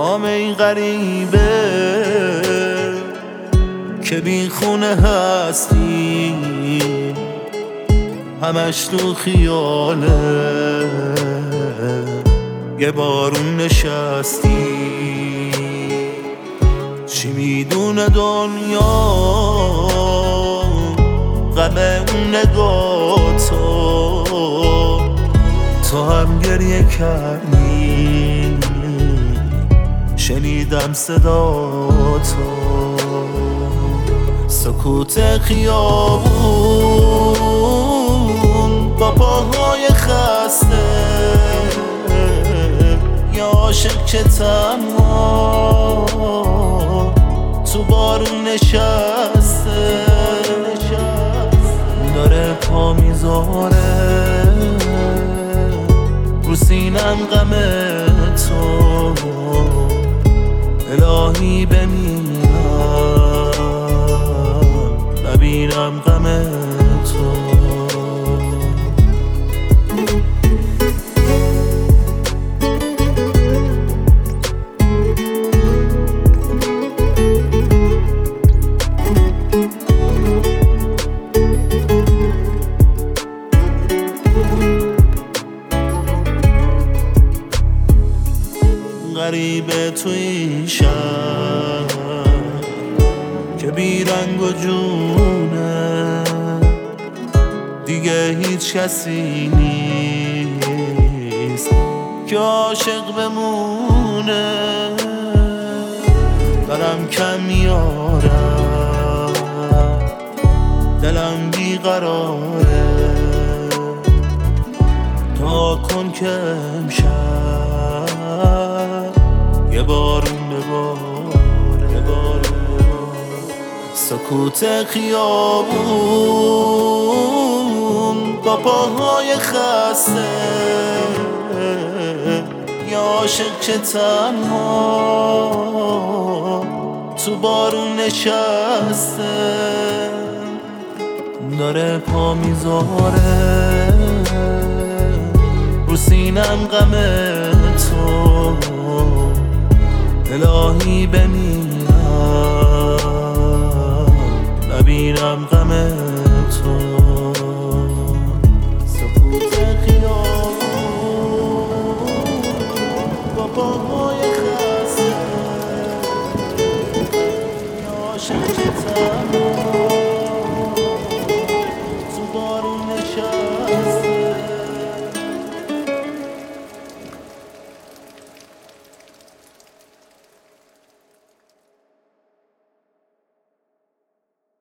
سلام ای غریبه که بی خونه هستی، همش تو خیاله یه بارون نشستی. چی میدونه دنیا غم اون نگاتو، تو هم گریه کردی شنیدم صداتو. سکوت خیابون با پاهای خسته، یا عاشق که تنها تو بارون نشسته، داره پا میذاره رو سینم غم تو. الهی بمیرم نبینم غم تو. غریبه تو این شهر که بیرنگ و جونه، دیگه هیچ کسی نیست که عاشق بمونه. دارم کم میارم دلم بیقراره، تا کن که امشب یه بارون بباره. سکوت خیابون با پاهای خسته، یا عاشق که تنها تو بارون نشسته، داره پا میذاره رو سینم غم تو. الهی بمیرم نبینم غم